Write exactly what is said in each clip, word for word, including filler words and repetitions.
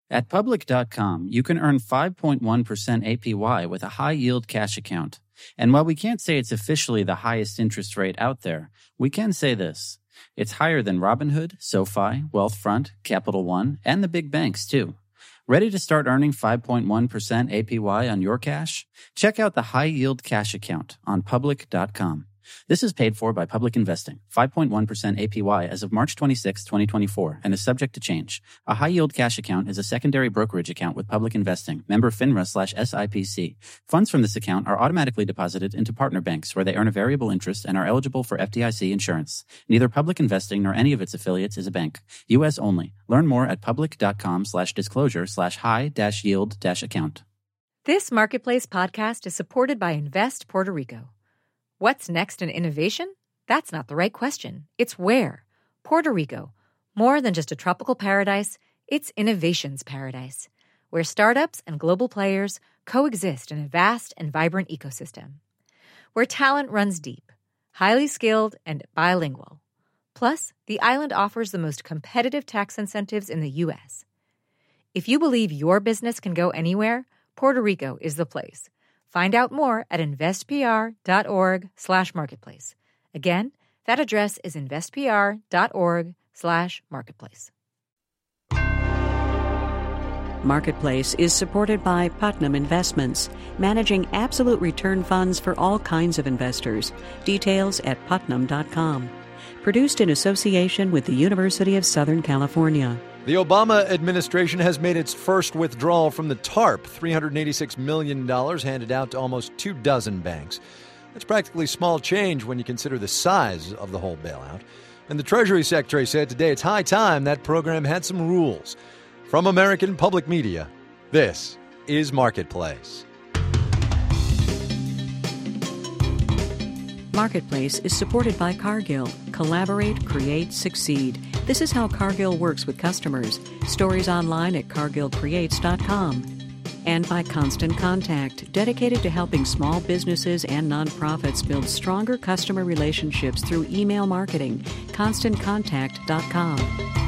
At Public dot com, you can earn five point one percent A P Y with a high-yield cash account. And while we can't say it's officially the highest interest rate out there, we can say this. It's higher than Robinhood, SoFi, Wealthfront, Capital One, and the big banks, too. Ready to start earning five point one percent A P Y on your cash? Check out the high-yield cash account on Public dot com. This is paid for by Public Investing, five point one percent A P Y as of March twenty-sixth, twenty twenty-four, and is subject to change. A high-yield cash account is a secondary brokerage account with Public Investing, member FINRA slash S I P C. Funds from this account are automatically deposited into partner banks where they earn a variable interest and are eligible for F D I C insurance. Neither Public Investing nor any of its affiliates is a bank. U S only. Learn more at Public dot com slash disclosure slash high dash yield dash account. This Marketplace podcast is supported by Invest Puerto Rico. What's next in innovation? That's not the right question. It's where. Puerto Rico. More than just a tropical paradise, it's innovation's paradise, where startups and global players coexist in a vast and vibrant ecosystem. Where talent runs deep, highly skilled, and bilingual. Plus, the island offers the most competitive tax incentives in the U S. If you believe your business can go anywhere, Puerto Rico is the place. Find out more at investpr.org slash marketplace. Again, that address is investpr.org slash marketplace. Marketplace is supported by Putnam Investments, managing absolute return funds for all kinds of investors. Details at putnam dot com. Produced in association with the University of Southern California. The Obama administration has made its first withdrawal from the TARP, three hundred eighty-six million dollars handed out to almost two dozen banks. That's practically small change when you consider the size of the whole bailout. And the Treasury Secretary said today it's high time that program had some rules. From American Public Media, this is Marketplace. Marketplace is supported by Cargill. Collaborate, create, succeed. This is how Cargill works with customers. Stories online at cargill creates dot com. And by Constant Contact, dedicated to helping small businesses and nonprofits build stronger customer relationships through email marketing. constant contact dot com.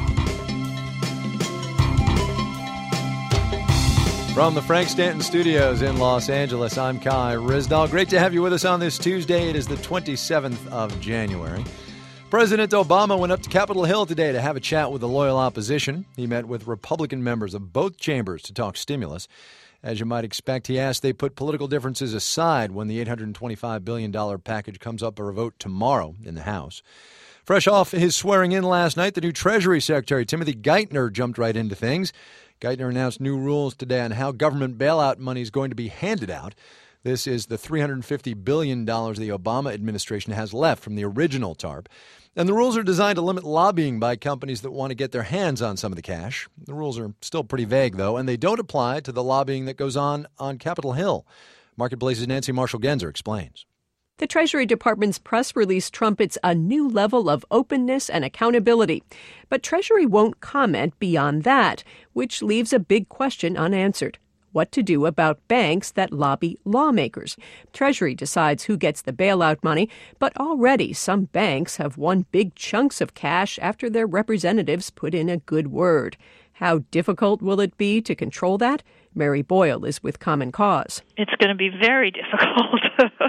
From the Frank Stanton Studios in Los Angeles, I'm Kai Ryssdal. Great to have you with us on this Tuesday. It is the twenty-seventh of January. President Obama went up to Capitol Hill today to have a chat with the loyal opposition. He met with Republican members of both chambers to talk stimulus. As you might expect, he asked they put political differences aside when the eight hundred twenty-five billion dollars package comes up for a vote tomorrow in the House. Fresh off his swearing in last night, the new Treasury Secretary, Timothy Geithner, jumped right into things. Geithner announced new rules today on how government bailout money is going to be handed out. This is the three hundred fifty billion dollars the Obama administration has left from the original TARP. And the rules are designed to limit lobbying by companies that want to get their hands on some of the cash. The rules are still pretty vague, though, and they don't apply to the lobbying that goes on on Capitol Hill. Marketplace's Nancy Marshall-Genzer explains. The Treasury Department's press release trumpets a new level of openness and accountability. But Treasury won't comment beyond that, which leaves a big question unanswered. What to do about banks that lobby lawmakers. Treasury decides who gets the bailout money, but already some banks have won big chunks of cash after their representatives put in a good word. How difficult will it be to control that? Mary Boyle is with Common Cause. It's going to be very difficult.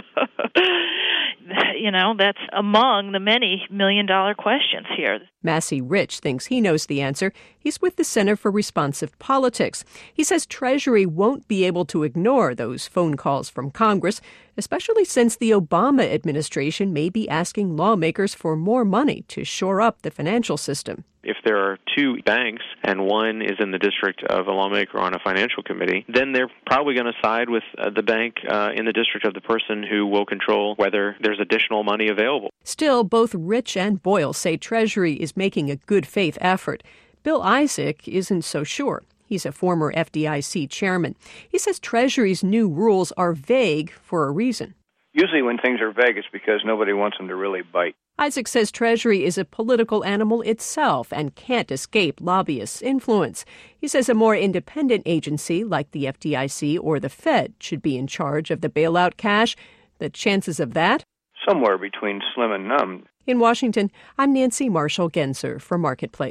You know, that's among the many million-dollar questions here. Massey Rich thinks he knows the answer. He's with the Center for Responsive Politics. He says Treasury won't be able to ignore those phone calls from Congress, especially since the Obama administration may be asking lawmakers for more money to shore up the financial system. If there are two banks and one is in the district of a lawmaker on a financial committee, then they're probably going to side with uh, the bank uh, in the district of the person who will control whether there's additional money available. Still, both Rich and Boyle say Treasury is making a good faith effort. Bill Isaac isn't so sure. He's a former F D I C chairman. He says Treasury's new rules are vague for a reason. Usually when things are vague, it's because nobody wants them to really bite. Isaac says Treasury is a political animal itself and can't escape lobbyists' influence. He says a more independent agency like the F D I C or the Fed should be in charge of the bailout cash. The chances of that? Somewhere between slim and none. In Washington, I'm Nancy Marshall-Genzer for Marketplace.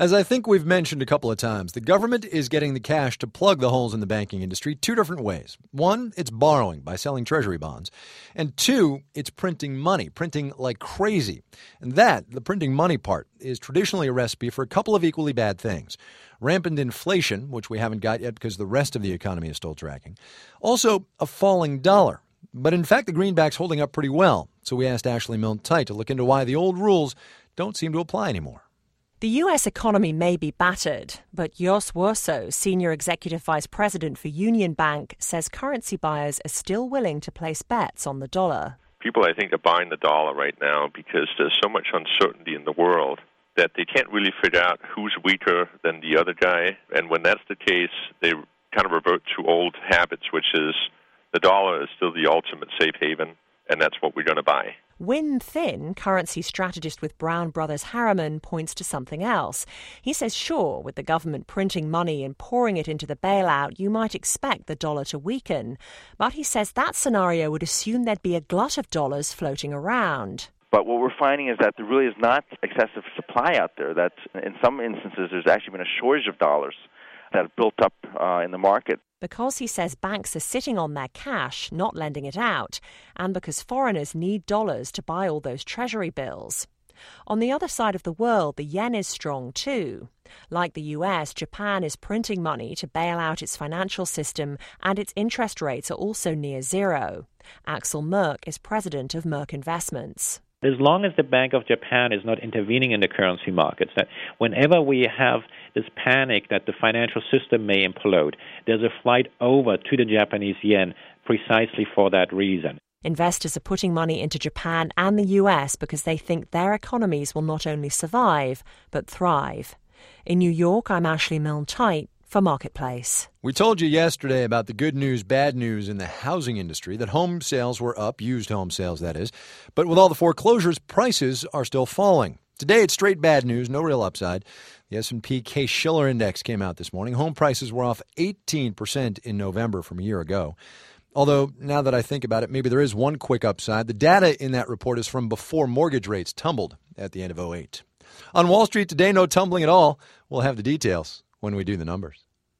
As I think we've mentioned a couple of times, the government is getting the cash to plug the holes in the banking industry two different ways. One, it's borrowing by selling treasury bonds. And two, it's printing money, printing like crazy. And that, the printing money part, is traditionally a recipe for a couple of equally bad things. Rampant inflation, which we haven't got yet because the rest of the economy is still tracking. Also, a falling dollar. But in fact, the greenback's holding up pretty well. So we asked Ashley Milne-Tyte to look into why the old rules don't seem to apply anymore. The U S economy may be battered, but Jos Werso, Senior Executive Vice President for Union Bank, says currency buyers are still willing to place bets on the dollar. People, I think, are buying the dollar right now because there's so much uncertainty in the world that they can't really figure out who's weaker than the other guy. And when that's the case, they kind of revert to old habits, which is the dollar is still the ultimate safe haven, and that's what we're going to buy. Win Thin, currency strategist with Brown Brothers Harriman, points to something else. He says, sure, with the government printing money and pouring it into the bailout, you might expect the dollar to weaken. But he says that scenario would assume there'd be a glut of dollars floating around. But what we're finding is that there really is not excessive supply out there, that in some instances there's actually been a shortage of dollars that have built up uh, in the market. Because he says banks are sitting on their cash, not lending it out, and because foreigners need dollars to buy all those treasury bills. On the other side of the world, the yen is strong too. Like the U S, Japan is printing money to bail out its financial system, and its interest rates are also near zero. Axel Merck is president of Merck Investments. As long as the Bank of Japan is not intervening in the currency markets, that whenever we have this panic that the financial system may implode, there's a flight over to the Japanese yen precisely for that reason. Investors are putting money into Japan and the U S because they think their economies will not only survive, but thrive. In New York, I'm Ashley Milne-Tyte for Marketplace. We told you yesterday about the good news, bad news in the housing industry, that home sales were up, used home sales, that is. But with all the foreclosures, prices are still falling. Today, it's straight bad news, no real upside. The S and P Case-Shiller Index came out this morning. Home prices were off eighteen percent in November from a year ago. Although, now that I think about it, maybe there is one quick upside. The data in that report is from before mortgage rates tumbled at the end of oh eight. On Wall Street today, no tumbling at all. We'll have the details when we do the numbers.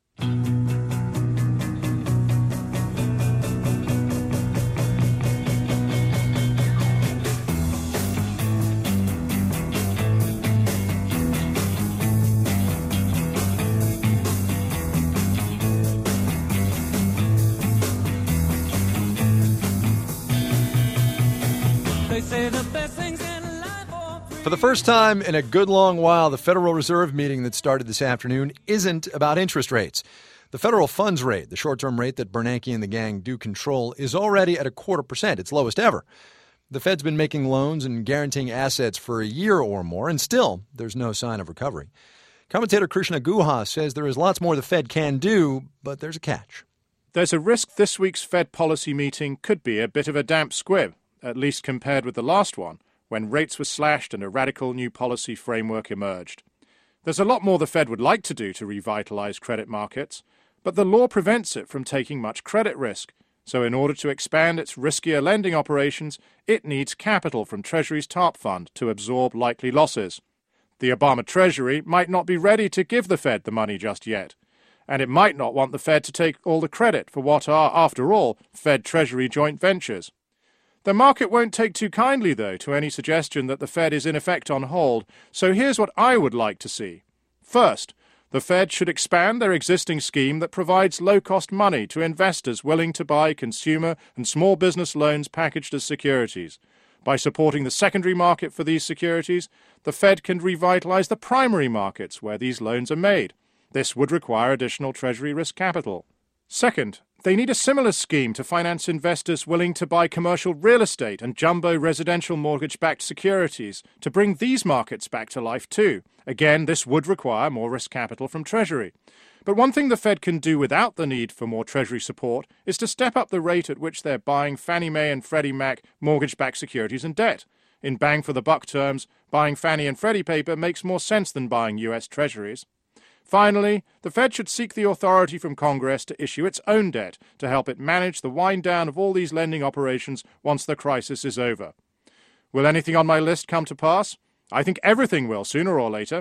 For the first time in a good long while, the Federal Reserve meeting that started this afternoon isn't about interest rates. The federal funds rate, the short-term rate that Bernanke and the gang do control, is already at a quarter percent, its lowest ever. The Fed's been making loans and guaranteeing assets for a year or more, and still there's no sign of recovery. Commentator Krishna Guha says there is lots more the Fed can do, but there's a catch. There's a risk this week's Fed policy meeting could be a bit of a damp squib, at least compared with the last one, when rates were slashed and a radical new policy framework emerged. There's a lot more the Fed would like to do to revitalize credit markets, but the law prevents it from taking much credit risk. So in order to expand its riskier lending operations, it needs capital from Treasury's TARP fund to absorb likely losses. The Obama Treasury might not be ready to give the Fed the money just yet, and it might not want the Fed to take all the credit for what are, after all, Fed-Treasury joint ventures. The market won't take too kindly, though, to any suggestion that the Fed is in effect on hold, so here's what I would like to see. First, the Fed should expand their existing scheme that provides low-cost money to investors willing to buy consumer and small business loans packaged as securities. By supporting the secondary market for these securities, the Fed can revitalize the primary markets where these loans are made. This would require additional Treasury risk capital. Second, they need a similar scheme to finance investors willing to buy commercial real estate and jumbo residential mortgage-backed securities to bring these markets back to life too. Again, this would require more risk capital from Treasury. But one thing the Fed can do without the need for more Treasury support is to step up the rate at which they're buying Fannie Mae and Freddie Mac mortgage-backed securities and debt. In bang-for-the-buck terms, buying Fannie and Freddie paper makes more sense than buying U S Treasuries. Finally, the Fed should seek the authority from Congress to issue its own debt to help it manage the wind-down of all these lending operations once the crisis is over. Will anything on my list come to pass? I think everything will, sooner or later.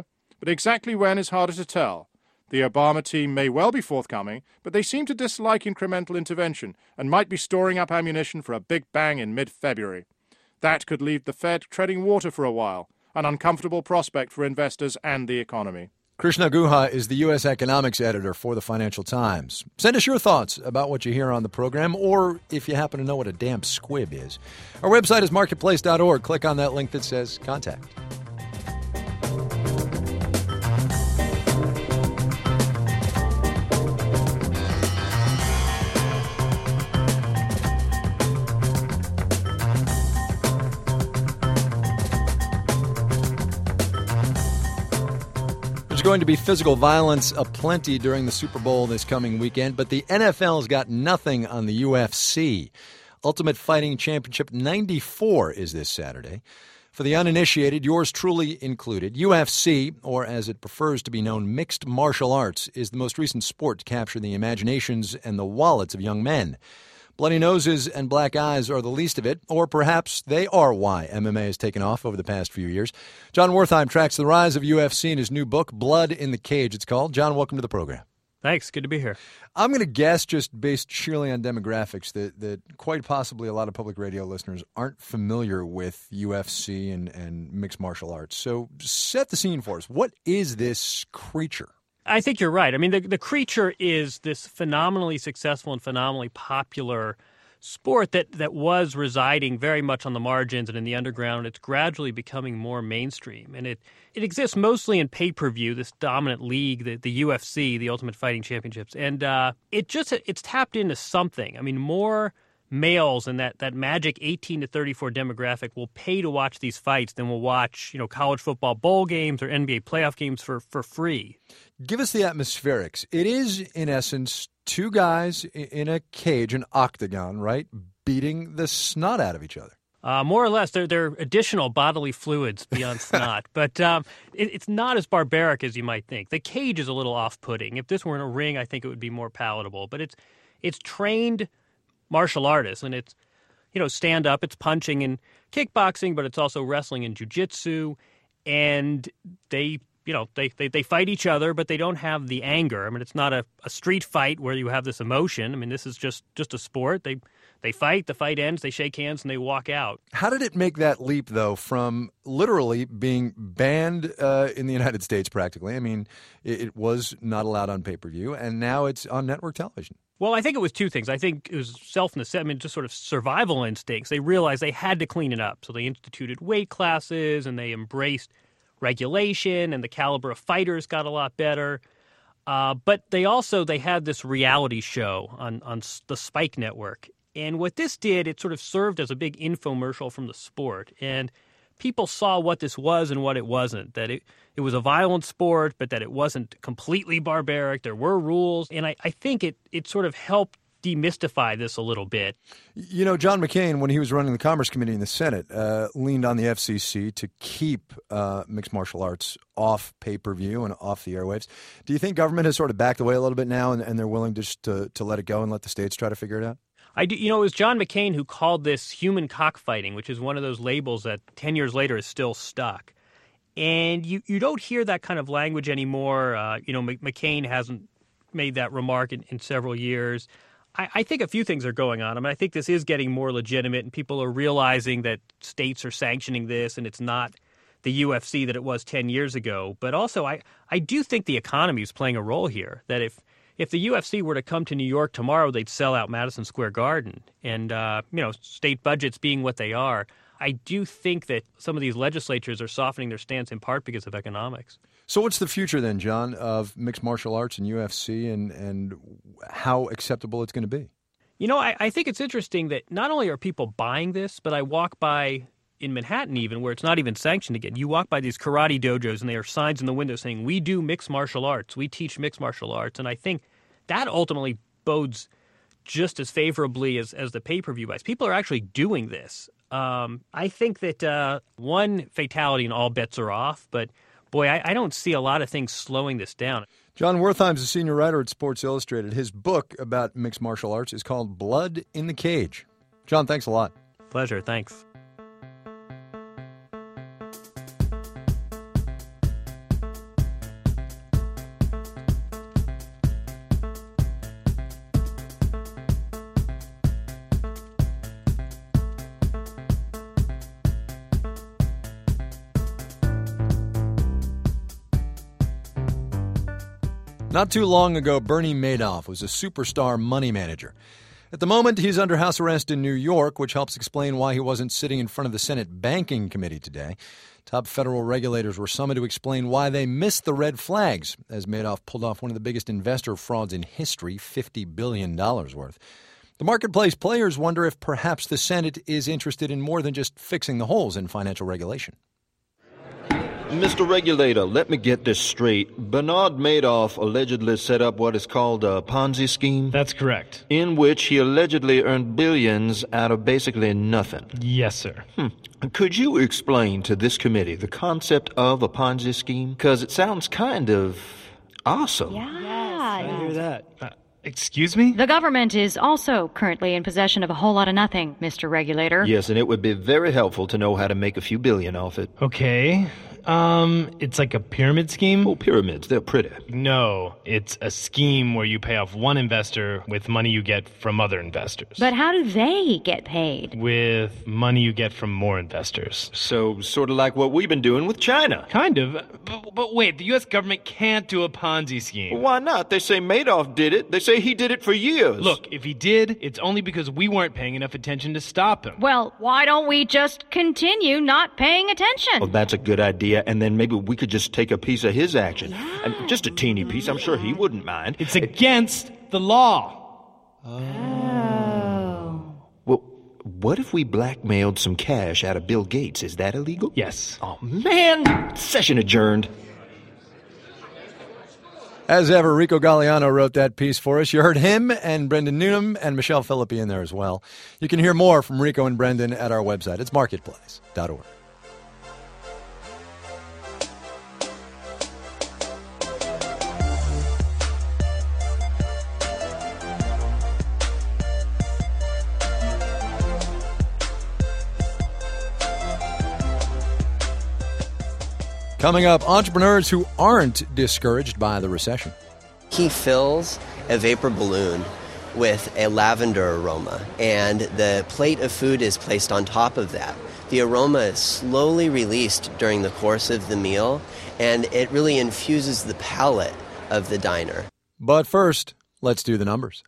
but exactly when is harder to tell. The Obama team may well be forthcoming, but they seem to dislike incremental intervention and might be storing up ammunition for a big bang in mid-February. That could leave the Fed treading water for a while, an uncomfortable prospect for investors and the economy. Krishna Guha is the U S economics editor for the Financial Times. Send us your thoughts about what you hear on the program, or if you happen to know what a damp squib is. Our website is marketplace dot org. Click on that link that says contact. There's going to be physical violence aplenty during the Super Bowl this coming weekend, but the N F L's got nothing on the U F C. Ultimate Fighting Championship ninety-four is this Saturday. For the uninitiated, yours truly included, U F C, or as it prefers to be known, mixed martial arts, is the most recent sport to capture the imaginations and the wallets of young men. Bloody noses and black eyes are the least of it, or perhaps they are why M M A has taken off over the past few years. John Wertheim tracks the rise of U F C in his new book, Blood in the Cage, it's called. John, welcome to the program. Thanks. Good to be here. I'm going to guess, just based sheerly on demographics, that, that quite possibly a lot of public radio listeners aren't familiar with U F C and, and mixed martial arts. So set the scene for us. What is this creature? I think you're right. I mean, the, the creature is this phenomenally successful and phenomenally popular sport that, that was residing very much on the margins and in the underground. It's gradually becoming more mainstream. And it, it exists mostly in pay-per-view, this dominant league, the, the U F C, the Ultimate Fighting Championships. And uh, it just it's tapped into something. I mean, more males in that, that magic eighteen to thirty-four demographic will pay to watch these fights than will watch, you know, college football bowl games or N B A playoff games for, for free. Give us the atmospherics. It is, in essence, two guys in a cage, an octagon, right, beating the snot out of each other. Uh, more or less, they're, they're additional bodily fluids beyond snot. But um, it, it's not as barbaric as you might think. The cage is a little off-putting. If this were in a ring, I think it would be more palatable. But it's it's trained martial artists, and it's, you know, stand-up, it's punching and kickboxing, but it's also wrestling and jiu-jitsu. And they... You know, they, they, they fight each other, but they don't have the anger. I mean, it's not a, a street fight where you have this emotion. I mean, this is just, just a sport. They they fight, the fight ends, they shake hands, and they walk out. How did it make that leap, though, from literally being banned uh, in the United States practically? I mean, it, it was not allowed on pay-per-view, and now it's on network television. Well, I think it was two things. I think it was self-necessity, I mean, just sort of survival instincts. They realized they had to clean it up, so they instituted weight classes, and they embraced regulation, and the caliber of fighters got a lot better. Uh, but they also, they had this reality show on, on the Spike Network. And what this did, it sort of served as a big infomercial from the sport. And people saw what this was and what it wasn't, that it, it was a violent sport, but that it wasn't completely barbaric. There were rules. And I, I think it, it sort of helped demystify this a little bit. You know, John McCain, when he was running the Commerce Committee in the Senate, uh, leaned on the F C C to keep uh, mixed martial arts off pay-per-view and off the airwaves. Do you think government has sort of backed away a little bit now, and, and they're willing just to, to let it go and let the states try to figure it out? I do, you know, it was John McCain who called this human cockfighting, which is one of those labels that ten years later is still stuck. And you, you don't hear that kind of language anymore. Uh, you know, McCain hasn't made that remark in, in several years. I, I think a few things are going on. I mean, I think this is getting more legitimate, and people are realizing that states are sanctioning this, and it's not the U F C that it was ten years ago. But also, I, I do think the economy is playing a role here, that if if the U F C were to come to New York tomorrow, they'd sell out Madison Square Garden. And, uh, you know, state budgets being what they are, I do think that some of these legislatures are softening their stance in part because of economics. So what's the future then, John, of mixed martial arts and U F C, and, and how acceptable it's going to be? You know, I, I think it's interesting that not only are people buying this, but I walk by in Manhattan even, where it's not even sanctioned again. You walk by these karate dojos, and there are signs in the window saying, we do mixed martial arts. We teach mixed martial arts. And I think that ultimately bodes just as favorably as, as the pay-per-view buys. People are actually doing this. Um, I think that uh, one fatality and all bets are off, but boy, I, I don't see a lot of things slowing this down. John Wertheim is a senior writer at Sports Illustrated. His book about mixed martial arts is called Blood in the Cage. John, thanks a lot. Pleasure. Thanks. Not too long ago, Bernie Madoff was a superstar money manager. At the moment, he's under house arrest in New York, which helps explain why he wasn't sitting in front of the Senate Banking Committee today. Top federal regulators were summoned to explain why they missed the red flags, as Madoff pulled off one of the biggest investor frauds in history, fifty billion dollars worth. The marketplace players wonder if perhaps the Senate is interested in more than just fixing the holes in financial regulation. Mister Regulator, let me get this straight. Bernard Madoff allegedly set up what is called a Ponzi scheme? That's correct. In which he allegedly earned billions out of basically nothing. Yes, sir. Hmm. Could you explain to this committee the concept of a Ponzi scheme? Because it sounds kind of awesome. Yeah. I hear that. Uh, excuse me? The government is also currently in possession of a whole lot of nothing, Mister Regulator. Yes, and it would be very helpful to know how to make a few billion off it. Okay. Um, it's like a pyramid scheme? Oh, pyramids, they're pretty. No, it's a scheme where you pay off one investor with money you get from other investors. But how do they get paid? With money you get from more investors. So, sort of like what we've been doing with China. Kind of. But, but wait, the U S government can't do a Ponzi scheme. Why not? They say Madoff did it. They say he did it for years. Look, if he did, it's only because we weren't paying enough attention to stop him. Well, why don't we just continue not paying attention? Well, that's a good idea. And then maybe we could just take a piece of his action. Yeah. I mean, just a teeny piece. I'm sure he wouldn't mind. It's against the law. Oh. Well, what if we blackmailed some cash out of Bill Gates? Is that illegal? Yes. Oh, man. Session adjourned. As ever, Rico Galliano wrote that piece for us. You heard him and Brendan Newnham and Michelle Philippi in there as well. You can hear more from Rico and Brendan at our website. It's marketplace dot org. Coming up, entrepreneurs who aren't discouraged by the recession. He fills a vapor balloon with a lavender aroma, and the plate of food is placed on top of that. The aroma is slowly released during the course of the meal, and it really infuses the palate of the diner. But first, let's do the numbers.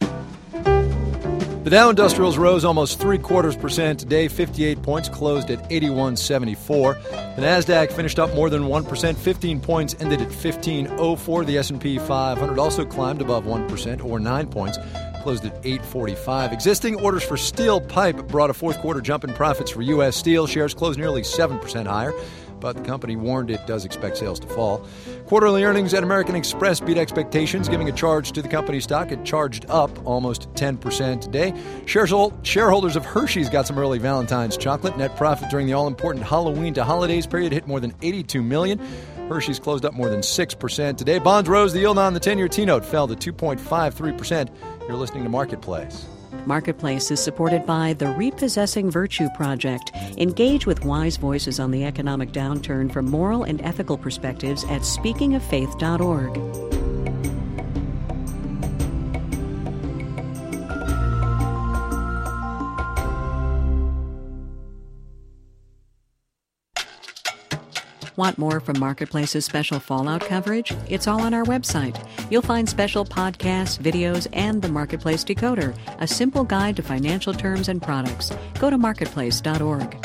The Dow Industrials rose almost three quarters percent today, fifty-eight points, closed at eighty-one seventy-four. The Nasdaq finished up more than one percent, fifteen points, ended at fifteen oh four. The S and P five hundred also climbed above one percent, or nine points, closed at eight forty-five. Existing orders for steel pipe brought a fourth quarter jump in profits for U S Steel. Shares closed nearly seven percent higher, but the company warned it does expect sales to fall. Quarterly earnings at American Express beat expectations, giving a charge to the company stock. It charged up almost ten percent today. Shareholders of Hershey's got some early Valentine's chocolate. Net profit during the all-important Halloween to holidays period hit more than eighty-two million dollars. Hershey's closed up more than six percent today. Bonds rose. The yield on the ten-year T-note fell to two point five three percent. You're listening to Marketplace. Marketplace is supported by the Repossessing Virtue Project. Engage with wise voices on the economic downturn from moral and ethical perspectives at speaking of faith dot org. Want more from Marketplace's special Fallout coverage? It's all on our website. You'll find special podcasts, videos, and the Marketplace Decoder, a simple guide to financial terms and products. Go to marketplace dot org.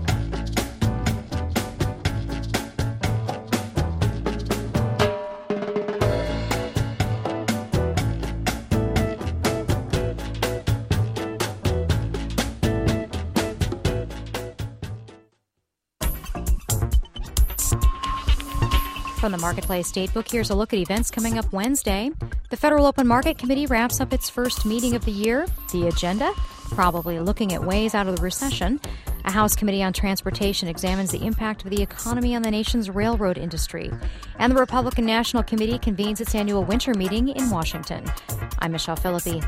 From the Marketplace Datebook, here's a look at events coming up Wednesday. The Federal Open Market Committee wraps up its first meeting of the year. The agenda? Probably looking at ways out of the recession. A House Committee on Transportation examines the impact of the economy on the nation's railroad industry. And the Republican National Committee convenes its annual winter meeting in Washington. I'm Michelle Philippi.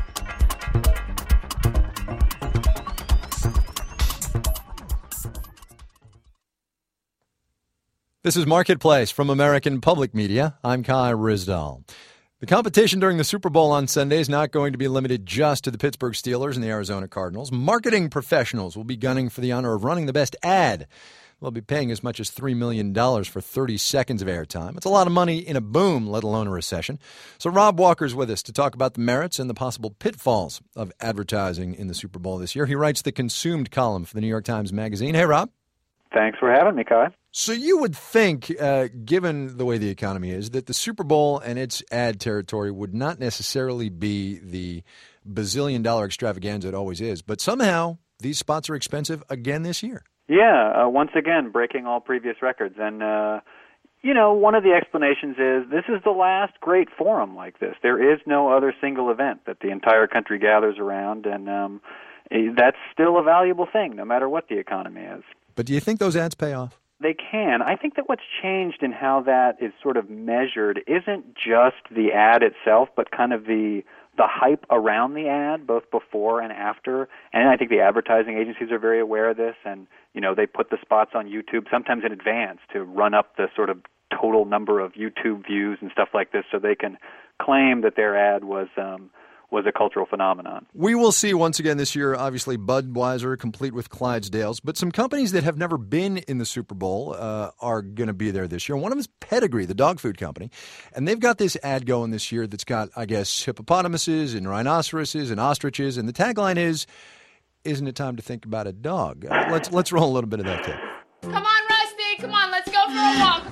This is Marketplace from American Public Media. I'm Kai Ryssdal. The competition during the Super Bowl on Sunday is not going to be limited just to the Pittsburgh Steelers and the Arizona Cardinals. Marketing professionals will be gunning for the honor of running the best ad. will be paying as much as three million dollars for thirty seconds of airtime. It's a lot of money in a boom, let alone a recession. So Rob Walker's with us to talk about the merits and the possible pitfalls of advertising in the Super Bowl this year. He writes the Consumed column for the New York Times Magazine. Hey, Rob. Thanks for having me, Kai. So you would think, uh, given the way the economy is, that the Super Bowl and its ad territory would not necessarily be the bazillion-dollar extravaganza it always is. But somehow these spots are expensive again this year. Yeah, uh, once again, breaking all previous records. And, uh, you know, one of the explanations is this is the last great forum like this. There is no other single event that the entire country gathers around, and um, that's still a valuable thing, no matter what the economy is. But do you think those ads pay off? They can. I think that what's changed in how that is sort of measured isn't just the ad itself, but kind of the the hype around the ad, both before and after. And I think the advertising agencies are very aware of this, and you know they put the spots on YouTube sometimes in advance to run up the sort of total number of YouTube views and stuff like this, so they can claim that their ad was um, was a cultural phenomenon. We will see once again this year, obviously, Budweiser complete with Clydesdales, but some companies that have never been in the Super Bowl uh, are going to be there this year. One of them is Pedigree, the dog food company, and they've got this ad going this year that's got, I guess, hippopotamuses and rhinoceroses and ostriches, and the tagline is, "Isn't it time to think about a dog?" Uh, let's let's roll a little bit of that tape. Come on, Rusty, come on, let's go for a walk.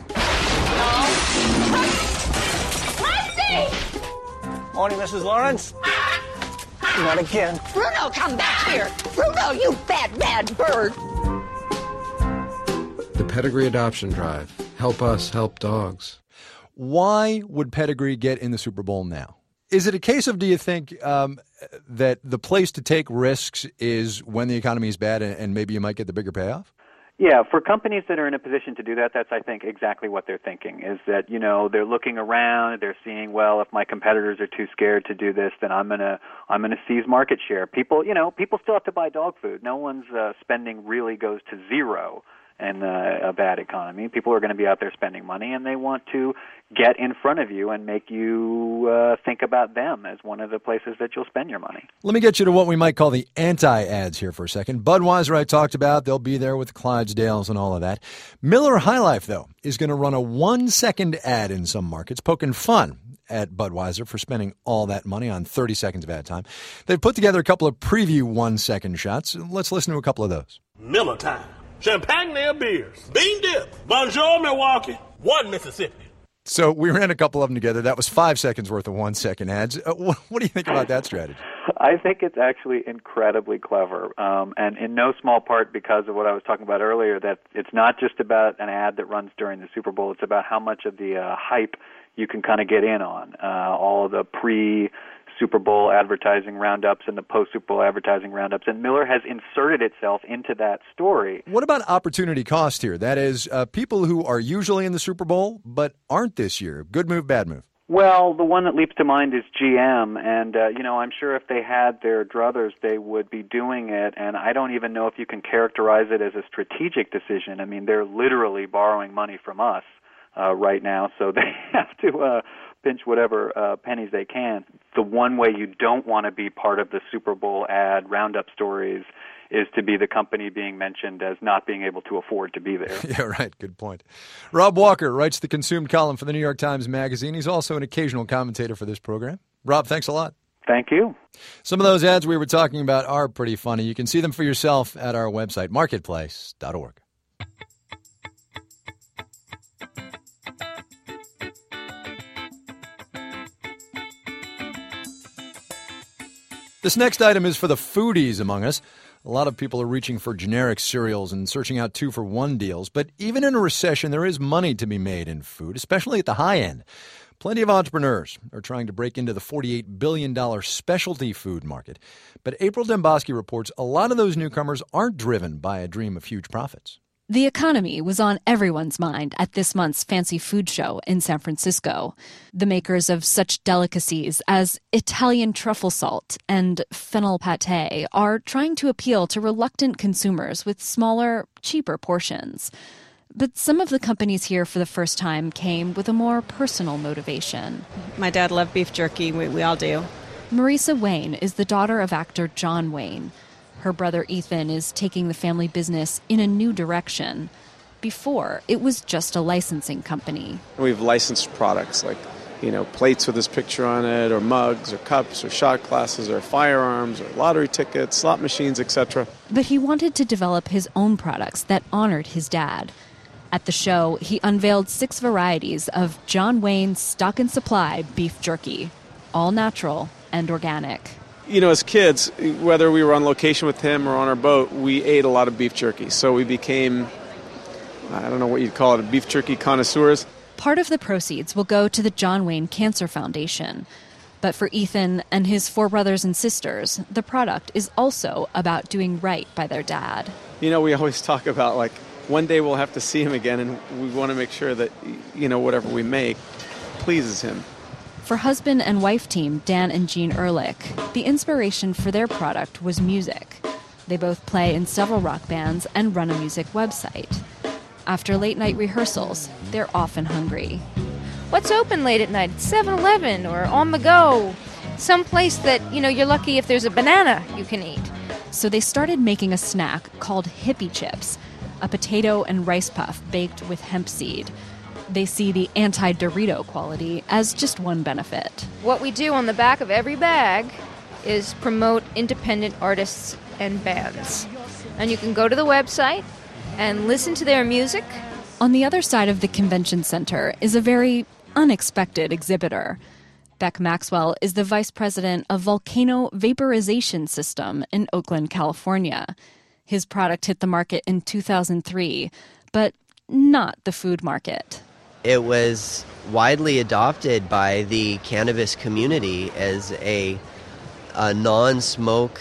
Rusty! Morning, Missus Lawrence. Not again. Bruno, come back here. Bruno, you bad, bad bird. The Pedigree Adoption Drive. Help us help dogs. Why would Pedigree get in the Super Bowl now? Is it a case of, do you think, um, that the place to take risks is when the economy is bad and, and maybe you might get the bigger payoff? Yeah, for companies that are in a position to do that, that's, I think, exactly what they're thinking, is that, you know, they're looking around, they're seeing, well, if my competitors are too scared to do this, then I'm going to I'm going to seize market share. People, you know, people still have to buy dog food. No one's uh, spending really goes to zero in uh, a bad economy. People are going to be out there spending money, and they want to get in front of you and make you uh, think about them as one of the places that you'll spend your money. Let me get you to what we might call the anti-ads here for a second. Budweiser, I talked about. They'll be there with Clydesdales and all of that. Miller High Life, though, is going to run a one-second ad in some markets, poking fun at Budweiser for spending all that money on thirty seconds of ad time. They've put together a couple of preview one-second shots. Let's listen to a couple of those. Miller time. Champagne beers. Bean dip. Bonjour, Milwaukee. One Mississippi. So we ran a couple of them together. That was five seconds worth of one-second ads. Uh, what, what do you think about that strategy? I think it's actually incredibly clever, um, and in no small part because of what I was talking about earlier, that it's not just about an ad that runs during the Super Bowl. It's about how much of the uh, hype you can kind of get in on, uh, all of the pre- Super Bowl advertising roundups and the post-Super Bowl advertising roundups, and Miller has inserted itself into that story. What about opportunity cost here? That is, uh, people who are usually in the Super Bowl but aren't this year. Good move, bad move? Well, the one that leaps to mind is G M, and, uh, you know, I'm sure if they had their druthers, they would be doing it, and I don't even know if you can characterize it as a strategic decision. I mean, they're literally borrowing money from us uh, right now, so they have to uh, pinch whatever uh, pennies they can. The one way you don't want to be part of the Super Bowl ad roundup stories is to be the company being mentioned as not being able to afford to be there. Yeah, right. Good point. Rob Walker writes the Consumed column for the New York Times Magazine. He's also an occasional commentator for this program. Rob, thanks a lot. Thank you. Some of those ads we were talking about are pretty funny. You can see them for yourself at our website, marketplace dot org. This next item is for the foodies among us. A lot of people are reaching for generic cereals and searching out two-for-one deals. But even in a recession, there is money to be made in food, especially at the high end. Plenty of entrepreneurs are trying to break into the forty-eight billion dollars specialty food market. But April Dembosky reports a lot of those newcomers aren't driven by a dream of huge profits. The economy was on everyone's mind at this month's fancy food show in San Francisco. The makers of such delicacies as Italian truffle salt and fennel pâté are trying to appeal to reluctant consumers with smaller, cheaper portions. But some of the companies here for the first time came with a more personal motivation. My dad loved beef jerky. We, we all do. Marisa Wayne is the daughter of actor John Wayne. Her brother Ethan is taking the family business in a new direction. Before, it was just a licensing company. We've licensed products like, you know, plates with his picture on it, or mugs, or cups, or shot glasses, or firearms, or lottery tickets, slot machines, et cetera. But he wanted to develop his own products that honored his dad. At the show, he unveiled six varieties of John Wayne's Stock and Supply beef jerky, all natural and organic. You know, as kids, whether we were on location with him or on our boat, we ate a lot of beef jerky. So we became, I don't know what you'd call it, beef jerky connoisseurs. Part of the proceeds will go to the John Wayne Cancer Foundation. But for Ethan and his four brothers and sisters, the product is also about doing right by their dad. You know, we always talk about, like, one day we'll have to see him again, and we want to make sure that, you know, whatever we make pleases him. For husband and wife team Dan and Jean Ehrlich, the inspiration for their product was music. They both play in several rock bands and run a music website. After late-night rehearsals, they're often hungry. What's open late at night? seven eleven or on the go. Some place that, you know, you're lucky if there's a banana you can eat. So they started making a snack called Hippie Chips, a potato and rice puff baked with hemp seed. They see the anti-Dorito quality as just one benefit. What we do on the back of every bag is promote independent artists and bands. And you can go to the website and listen to their music. On the other side of the convention center is a very unexpected exhibitor. Beck Maxwell is the vice president of Volcano Vaporization System in Oakland, California. His product hit the market in two thousand three, but not the food market. It was widely adopted by the cannabis community as a, a non-smoke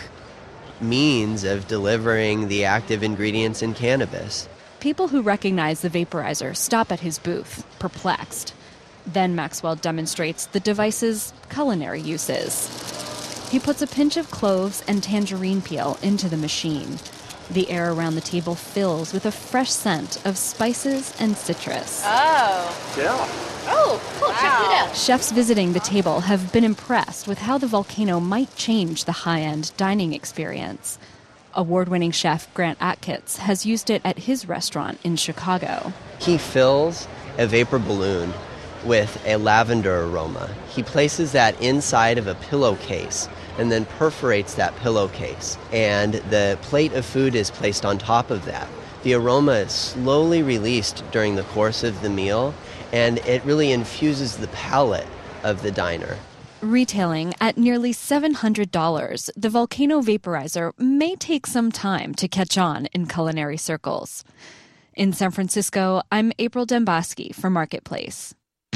means of delivering the active ingredients in cannabis. People who recognize the vaporizer stop at his booth, perplexed. Then Maxwell demonstrates the device's culinary uses. He puts a pinch of cloves and tangerine peel into the machine. The air around the table fills with a fresh scent of spices and citrus. Oh. Yeah. Oh, cool. Wow. Check it out. Chefs visiting the table have been impressed with how the volcano might change the high-end dining experience. Award-winning chef Grant Atkins has used it at his restaurant in Chicago. He fills a vapor balloon with a lavender aroma. He places that inside of a pillowcase and then perforates that pillowcase. And the plate of food is placed on top of that. The aroma is slowly released during the course of the meal, and it really infuses the palate of the diner. Retailing at nearly seven hundred dollars, the Volcano Vaporizer may take some time to catch on in culinary circles. In San Francisco, I'm April Dembosky for Marketplace.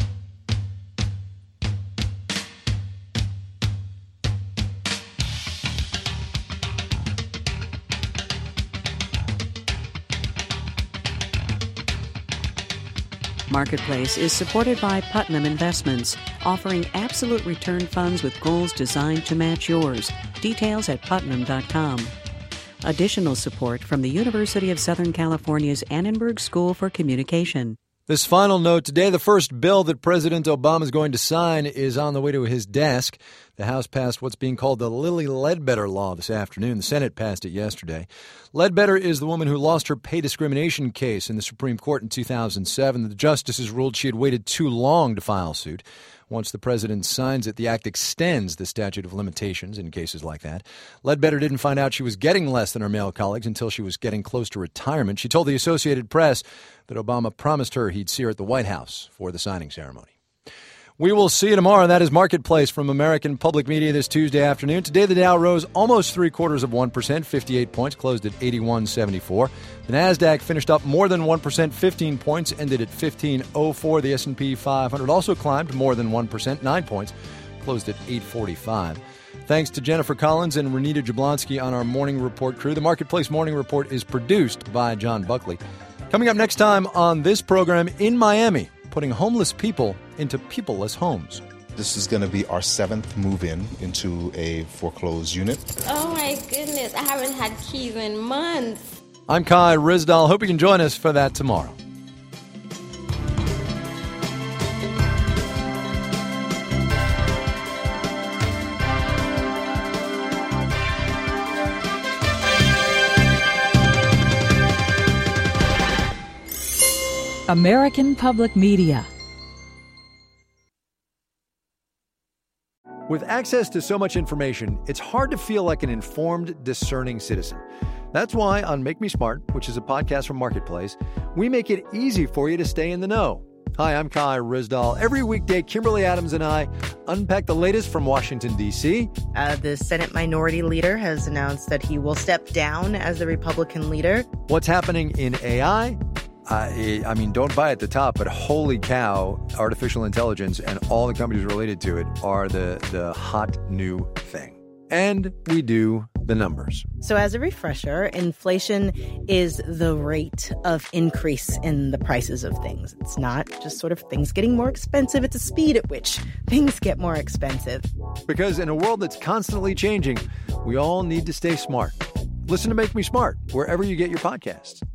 Marketplace is supported by Putnam Investments, offering absolute return funds with goals designed to match yours. Details at putnam dot com. Additional support from the University of Southern California's Annenberg School for Communication. This final note today, the first bill that President Obama is going to sign is on the way to his desk. The House passed what's being called the Lilly Ledbetter Law this afternoon. The Senate passed it yesterday. Ledbetter is the woman who lost her pay discrimination case in the Supreme Court in two thousand seven. The justices ruled she had waited too long to file suit. Once the president signs it, the act extends the statute of limitations in cases like that. Ledbetter didn't find out she was getting less than her male colleagues until she was getting close to retirement. She told the Associated Press that Obama promised her he'd see her at the White House for the signing ceremony. We will see you tomorrow. That is Marketplace from American Public Media this Tuesday afternoon. Today, the Dow rose almost three quarters of one percent, fifty-eight points, closed at eighty-one seventy-four. The Nasdaq finished up more than one percent, fifteen points, ended at fifteen oh four. The S and P five hundred also climbed more than one percent, nine points, closed at eight forty-five. Thanks to Jennifer Collins and Renita Jablonski on our Morning Report crew. The Marketplace Morning Report is produced by John Buckley. Coming up next time on this program in Miami, putting homeless people into peopleless homes. This is going to be our seventh move-in into a foreclosed unit. Oh my goodness, I haven't had keys in months. I'm Kai Rizdal. Hope you can join us for that tomorrow. American Public Media. With access to so much information, it's hard to feel like an informed, discerning citizen. That's why on Make Me Smart, which is a podcast from Marketplace, we make it easy for you to stay in the know. Hi, I'm Kai Ryssdal. Every weekday, Kimberly Adams and I unpack the latest from Washington, D C Uh, the Senate Minority Leader has announced that he will step down as the Republican leader. What's happening in A I? I, I mean, don't buy at the top, but holy cow, artificial intelligence and all the companies related to it are the, the hot new thing. And we do the numbers. So as a refresher, inflation is the rate of increase in the prices of things. It's not just sort of things getting more expensive. It's a speed at which things get more expensive. Because in a world that's constantly changing, we all need to stay smart. Listen to Make Me Smart wherever you get your podcasts.